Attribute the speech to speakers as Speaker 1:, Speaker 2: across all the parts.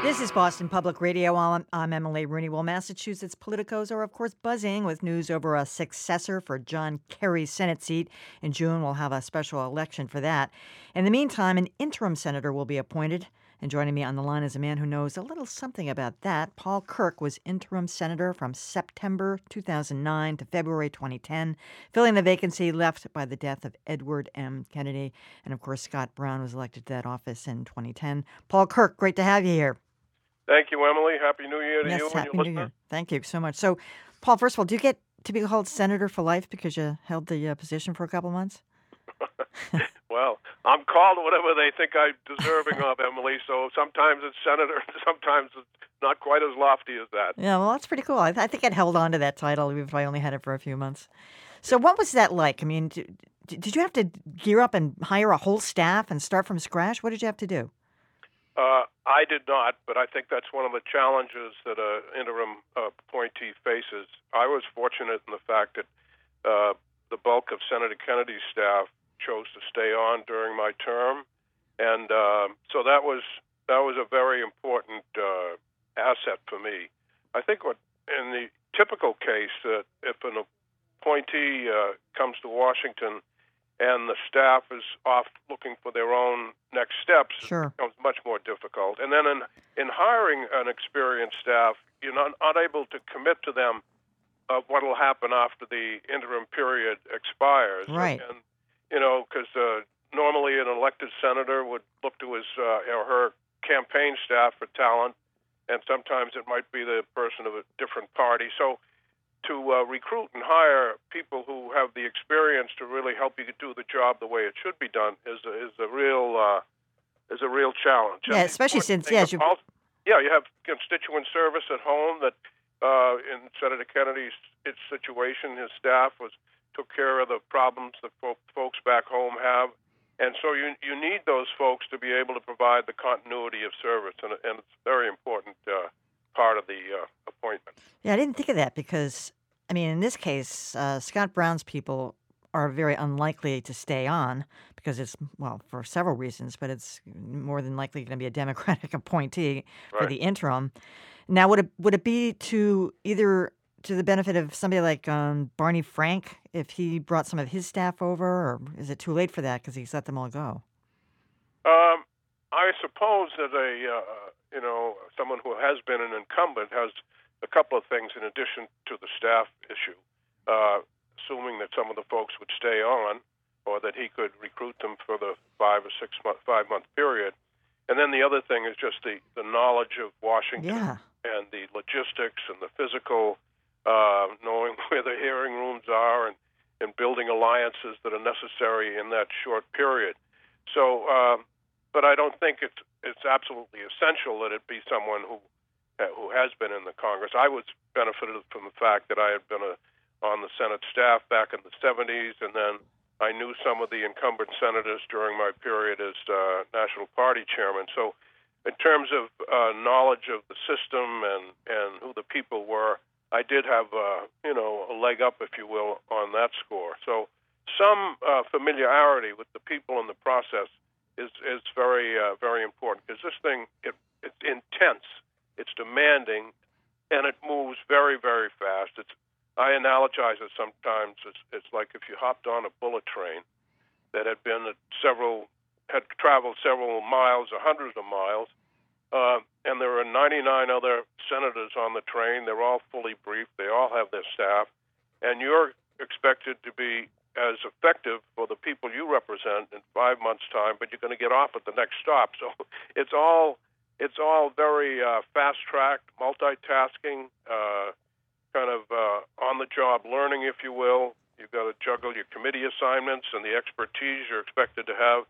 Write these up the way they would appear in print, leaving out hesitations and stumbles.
Speaker 1: This is Boston Public Radio. I'm Emily Rooney. Well, Massachusetts politicos are, of course, buzzing with news over a successor for John Kerry's Senate seat. In June, we'll have a special election for that. In the meantime, an interim senator will be appointed. And joining me on the line is a man who knows a little something about that. Paul Kirk was interim senator from September 2009 to February 2010, filling the vacancy left by the death of Edward M. Kennedy. And, of course, Scott Brown was elected to that office in 2010. Paul Kirk, great to have you here.
Speaker 2: Thank you, Emily. Happy New Year to you and your
Speaker 1: Happy New
Speaker 2: listeners.
Speaker 1: Year. Thank you so much. So, Paul, first of all, do you get to be called senator for life because you held the position for a couple months?
Speaker 2: Well, I'm called whatever they think I'm deserving of, Emily. So sometimes it's senator, sometimes it's not quite as lofty as that.
Speaker 1: Yeah, well, that's pretty cool. I think I'd held on to that title even if I only had it for a few months. So what was that like? I mean, did you have to gear up and hire a whole staff and start from scratch? What did you have to do?
Speaker 2: I did not, but I think that's one of the challenges that an interim appointee faces. I was fortunate in the fact that the bulk of Senator Kennedy's staff chose to stay on during my term, and so that was a very important asset for me. I think what in the typical case that if an appointee comes to Washington and the staff is off looking for their own next steps,
Speaker 1: Sure.
Speaker 2: It becomes much more difficult. And then in hiring an experienced staff, you're not able to commit to them of what will happen after the interim period expires.
Speaker 1: Right.
Speaker 2: And because normally an elected senator would look to his or her campaign staff for talent, and sometimes it might be the person of a different party. So to recruit and hire people who have the experience to really help you do the job the way it should be done is a real challenge.
Speaker 1: Yeah, especially since you
Speaker 2: have constituent service at home. That in Senator Kennedy's situation, his staff took care of the problems that folks back home have, and so you need those folks to be able to provide the continuity of service, and it's a very important part of the appointment.
Speaker 1: Yeah, I didn't think of that because, I mean, in this case, Scott Brown's people are very unlikely to stay on because it's, well, for several reasons, but it's more than likely going to be a Democratic appointee for the interim. Now, would it be to the benefit of somebody like Barney Frank if he brought some of his staff over, or is it too late for that because he's let them all go?
Speaker 2: I suppose that someone who has been an incumbent has a couple of things in addition to the staff issue, assuming that some of the folks would stay on, or that he could recruit them for the 5 month period. And then the other thing is just the knowledge of Washington and the logistics and the physical, knowing where the hearing rooms are and building alliances that are necessary in that short period. So, but I don't think it's absolutely essential that it be someone who has been in the Congress. I was benefited from the fact that I had been on the Senate staff back in the 70s, and then I knew some of the incumbent senators during my period as National Party chairman. So in terms of knowledge of the system and who the people were, I did have a leg up, if you will, on that score. So some familiarity with the people and the process is very, very important, because this thing, it's intense, it's demanding, and it moves very, very fast. I analogize it sometimes. It's like if you hopped on a bullet train that had traveled several miles or hundreds of miles, and there are 99 other senators on the train. They're all fully briefed. They all have their staff, and you're expected to be as effective for the people you represent in 5 months' time, but you're going to get off at the next stop. So it's all very fast-tracked, multitasking, kind of on-the-job learning, if you will. You've got to juggle your committee assignments and the expertise you're expected to have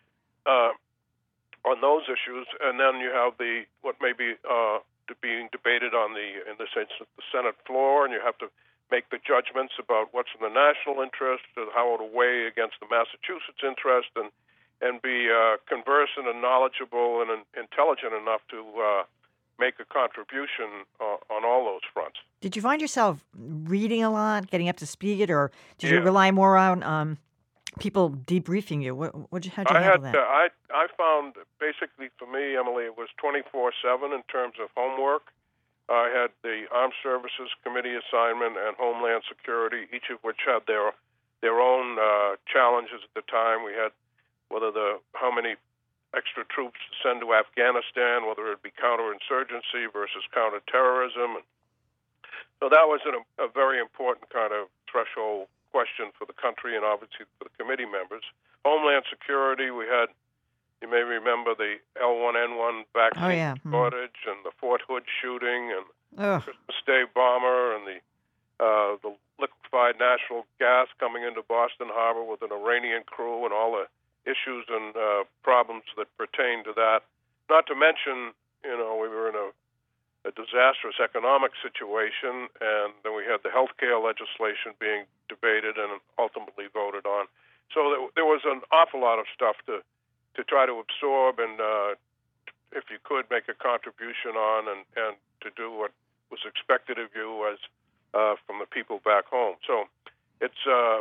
Speaker 2: on those issues, and then you have what may be being debated in this instance, the Senate floor, and you have to make the judgments about what's in the national interest and how it will weigh against the Massachusetts interest, and be conversant and knowledgeable and intelligent enough to make a contribution on all those fronts.
Speaker 1: Did you find yourself reading a lot, getting up to speed, or did you rely more on people debriefing you? How'd you handle that?
Speaker 2: I found basically for me, Emily, it was 24/7 in terms of homework. I had the Armed Services Committee assignment and Homeland Security, each of which had their own challenges at the time. We had how many extra troops to send to Afghanistan, whether it be counterinsurgency versus counterterrorism. So that was a very important kind of threshold question for the country and obviously for the committee members. Homeland Security, we had, you may remember the L1N1 vaccine shortage and the Fort Hood shooting and the Christmas Day bomber and the liquefied natural gas coming into Boston Harbor with an Iranian crew and all the issues and problems that pertain to that. Not to mention, we were in a disastrous economic situation, and then we had the health care legislation being debated and ultimately voted on. So there was an awful lot of stuff to try to absorb and, if you could, make a contribution on and to do what was expected of you as from the people back home. So it's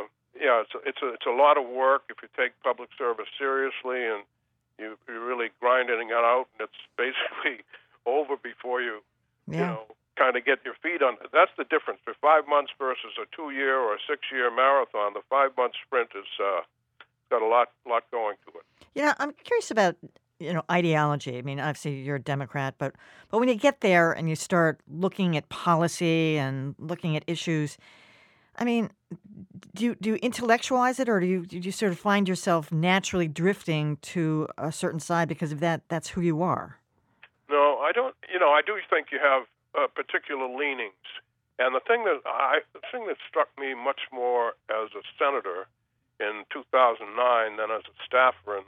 Speaker 2: a lot of work if you take public service seriously and you really grind it out, and it's basically over before you kind of get your feet on it. That's the difference. For 5 months versus a 2-year or a 6-year marathon, the 5-month sprint is got a lot going to it.
Speaker 1: I'm curious about ideology. I mean, obviously you're a Democrat, but when you get there and you start looking at policy and looking at issues, I mean, do you intellectualize it, or do you sort of find yourself naturally drifting to a certain side because of that? That's who you are.
Speaker 2: No, I don't. I do think you have particular leanings, and the thing that struck me much more as a senator in 2009 than as a staffer in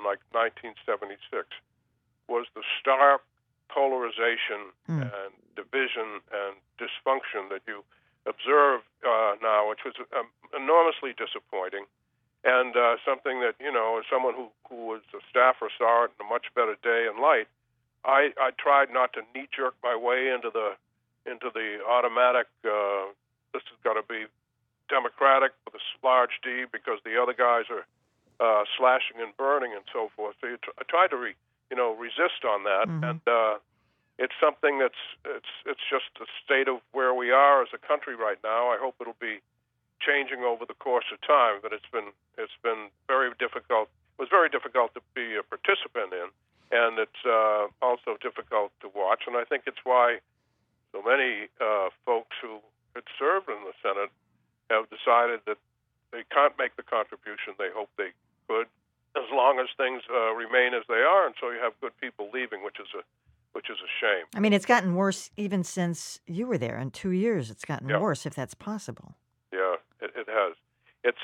Speaker 2: 1976 was the stark polarization and division and dysfunction that you observe now, which was enormously disappointing, and something that as someone who was a staffer saw it in a much better day and light. I tried not to knee-jerk my way into the automatic. This has got to be Democratic with a large D because the other guys are slashing and burning and so forth. So I tried to resist on that, and it's something it's just the state of where we are as a country right now. I hope it'll be changing over the course of time, but it's been very difficult. It was very difficult to be a participant in. And it's also difficult to watch, and I think it's why so many folks who had served in the Senate have decided that they can't make the contribution they hope they could, as long as things remain as they are, and so you have good people leaving, which is a shame. I
Speaker 1: mean, it's gotten worse even since you were there. In 2 years, it's gotten worse, if that's possible.
Speaker 2: Yeah, it has. It's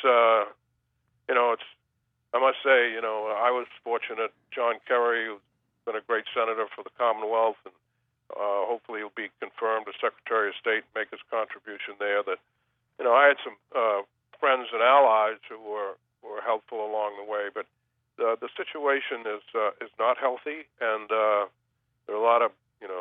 Speaker 2: it's. I must say, I was fortunate. John Kerry, who's been a great senator for the Commonwealth, and hopefully he'll be confirmed as Secretary of State and make his contribution there. That, I had some friends and allies who were helpful along the way, but the situation is not healthy, and there are a lot of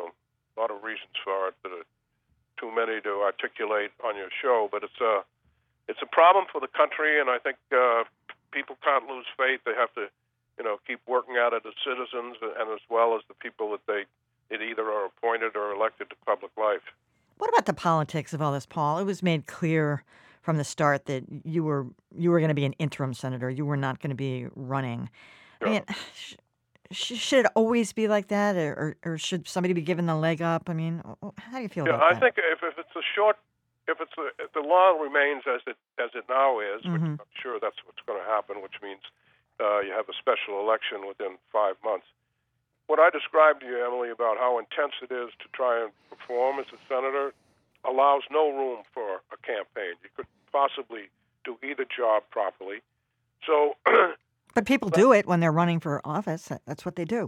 Speaker 2: reasons for it that are too many to articulate on your show. But it's a problem for the country, and I think. People can't lose faith. They have to, keep working at it as citizens and as well as the people that they either are appointed or elected to public life.
Speaker 1: What about the politics of all this, Paul? It was made clear from the start that you were going to be an interim senator. You were not going to be running. Sure. I mean, should it always be like that, or should somebody be given the leg up? I mean, how do you feel about that?
Speaker 2: I think if the law remains as it now is, which I'm sure that's what's going to happen, which means you have a special election within 5 months. What I described to you, Emily, about how intense it is to try and perform as a senator allows no room for a campaign. You could possibly do either job properly. So,
Speaker 1: but people do it when they're running for office. That's what they do.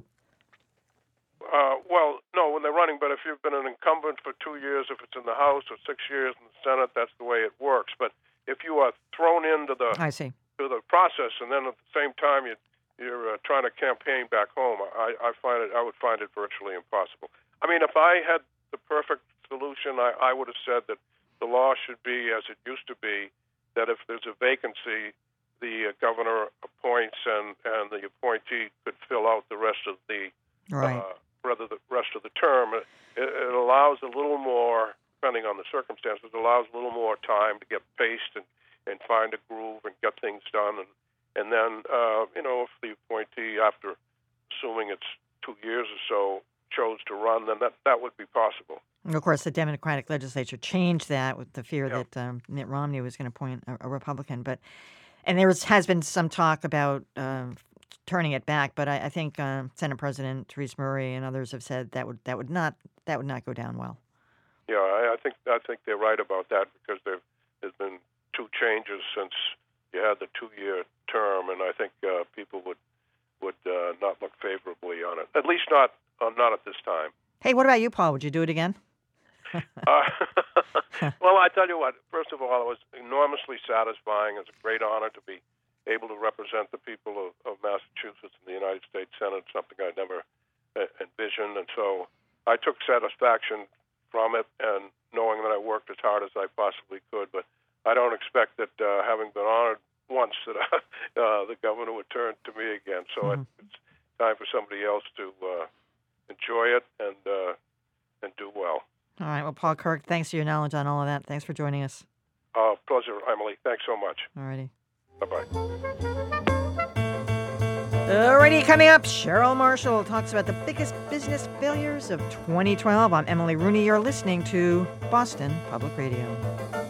Speaker 2: Well, no, when they're running, but if you've been an incumbent for 2 years, if it's in the House, or 6 years in the Senate, that's the way it works. But if you are thrown into the process, and then at the same time you're trying to campaign back home, I would find it virtually impossible. I mean, if I had the perfect solution, I would have said that the law should be as it used to be, that if there's a vacancy, the governor appoints and the appointee could fill out the of the
Speaker 1: Right.
Speaker 2: the rest of the term. It allows a little more, depending on the circumstances, allows a little more time to get paced and find a groove and get things done. And then, if the appointee, after assuming it's 2 years or so, chose to run, then that would be possible.
Speaker 1: And of course, the Democratic legislature changed that with the fear
Speaker 2: Yeah.
Speaker 1: that Mitt Romney was going to appoint a Republican. And there has been some talk about turning it back, but I think Senate President Therese Murray and others have said that would not go down well.
Speaker 2: Yeah, I think they're right about that, because there's been 2 changes since you had the 2-year term, and I think people would not look favorably on it. At least not at this time.
Speaker 1: Hey, what about you, Paul? Would you do it again?
Speaker 2: Well, I tell you what. First of all, it was enormously satisfying. It's a great honor to be able to represent the people of Massachusetts in the United States Senate, something I never envisioned. And so I took satisfaction from it, and knowing that I worked as hard as I possibly could. But I don't expect that, having been honored once, that the governor would turn to me again. So it's time for somebody else to enjoy it and do well.
Speaker 1: All right. Well, Paul Kirk, thanks for your knowledge on all of that. Thanks for joining us.
Speaker 2: Pleasure, Emily. Thanks so much.
Speaker 1: All righty.
Speaker 2: Bye-bye.
Speaker 1: Alrighty, coming up, Cheryl Marshall talks about the biggest business failures of 2012. I'm Emily Rooney. You're listening to Boston Public Radio.